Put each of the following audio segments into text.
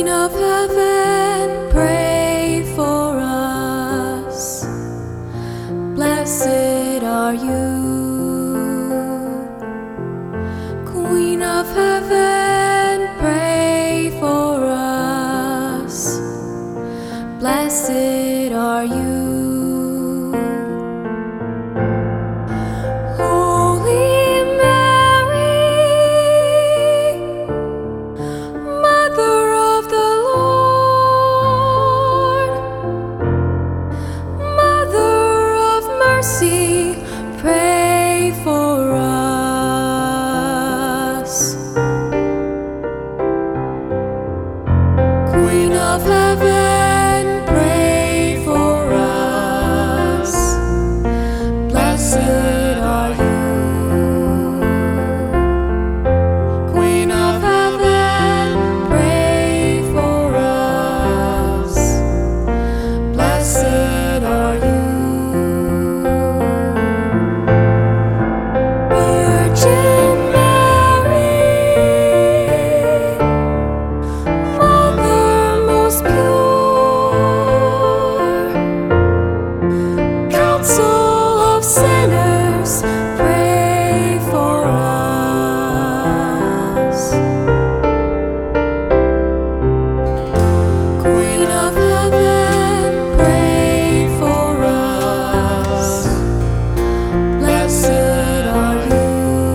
Queen of heaven, pray for us. Blessed are you. Queen of heaven, pray for us. Blessed are you. Pray for us. Queen of heaven, pray for us. Blessed are you. Queen of heaven, pray for us. Blessed are you. Sinners, pray for us. Queen of heaven, pray for us. Blessed are you.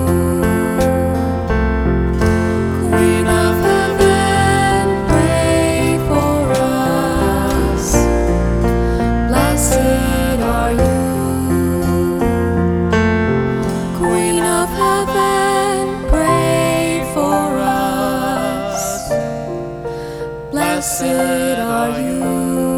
Queen of heaven, pray for us. Blessed are you. Queen of heaven, pray for us. Blessed are you.